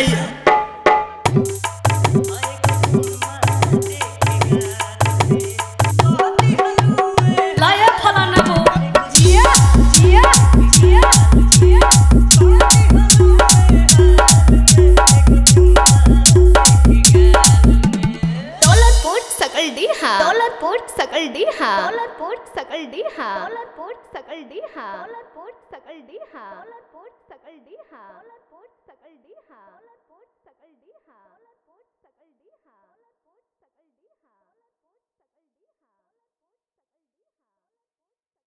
सुनाइए। लाया फलाना को जिया जिया जिया जिया सकल डी हा डॉलर पोर्ट सकल डी हा डॉलर पोर्ट सकल डी हा डॉलर पोर्ट सकल डी हा डॉलर पोर्ट सकल डी हा डॉलर पोर्ट सकल डी हा डॉलर पोर्ट सकल डी हा।